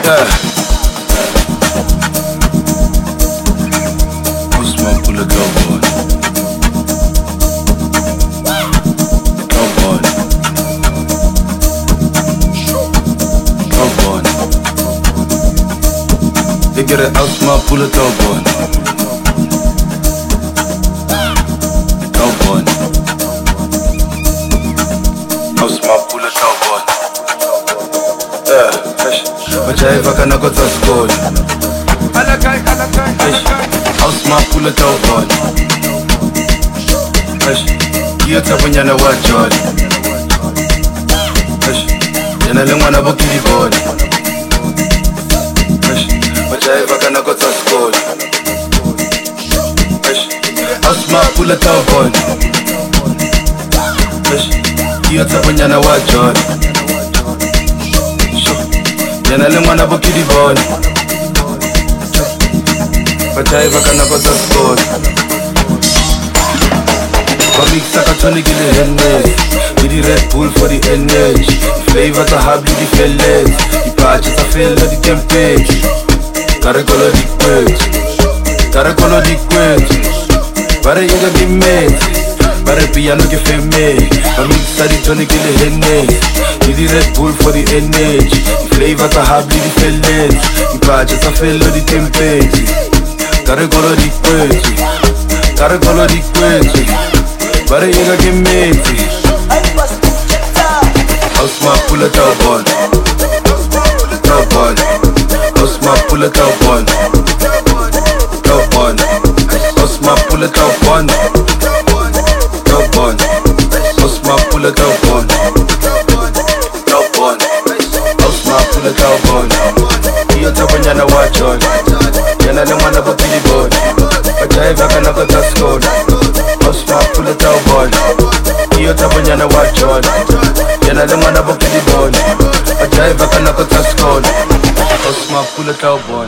Osman pull a cowboy. Cowboy. Cowboy. They get it Osman pull a cowboy. Cowboy. Osman pull a cowboy. Vajaiva kana kotsa skoli. Osman pull a cowboy. Iyo tsaponyana wa jolly. Yena le ngwana bo kili bone. Vajaiva kana kotsa skoli. Osman pull a cowboy. Iyo tsaponyana wa jolly. Yena le ngwana bo kili bone. Vajaiva kana kotsa skoli. Mixa ka tonic in the Hennes. With the Red Bull for the energy. Flavor to have the fellets. The patches are filled with the temptage. Gotta color the quid. Gotta color the quid. Bara yoga give me. Bara piano give me. Mixa the tonic in the Hennes. With the Red Bull for the energy. The flavor to have the fellets. The patches are filled with the temptage. Gotta color the quid. Gotta color the quid. Bara yoga give me. Osman pull a cowboy. Cowboy. Osman pull a cowboy. Cowboy. Osman pull a cowboy. Cowboy. Osman pull a cowboy. Cowboy. Osman pull a cowboy. Iyo tsaponyana wa jolly. Yena le ngwana bo kili bone. Vajaiva kana kotsa skoli. Osman pull a cowboy. Iyo tsaponyana wa jolly. Yena le ngwana bo kili bone. Vajaiva kana kotsa skoli. Osman pull a cowboy.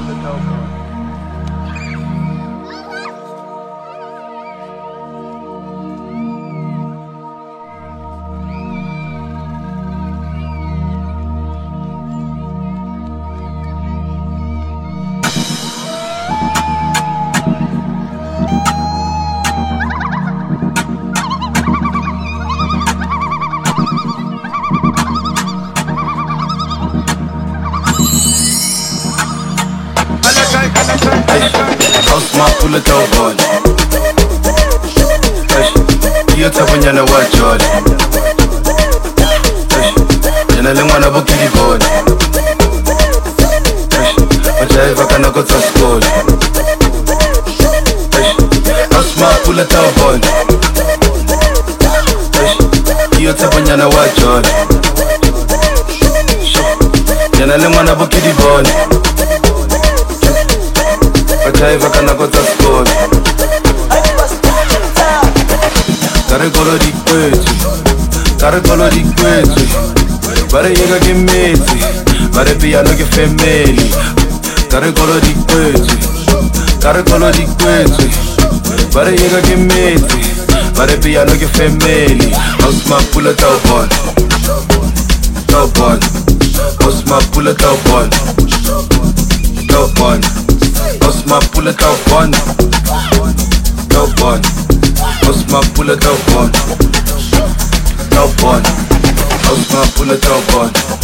Osman pull a cowboy. Iyo tsaponyana wa jolly. Yena le ngwana bo kili bone. Vajaiva kana kotsa skoli. Osman pull a cowboy. Iyo tsaponyana wa jolly. Yena le ngwana bo kili bone. Vajaiva kana kotsa skoli. Gotta color the quid. Gotta color the quid. Bara yoga give me. Bara piano give family. Gotta color the quid. Gotta color the quid. Bara yoga give me. Bara piano give family. Osman pull a cowboy. Cowboy. Osman pull a cowboy. Cowboy. Osman pull a cowboy. Cowboy. Osman pull a cowboy. Cowboy. Osman pull a cowboy.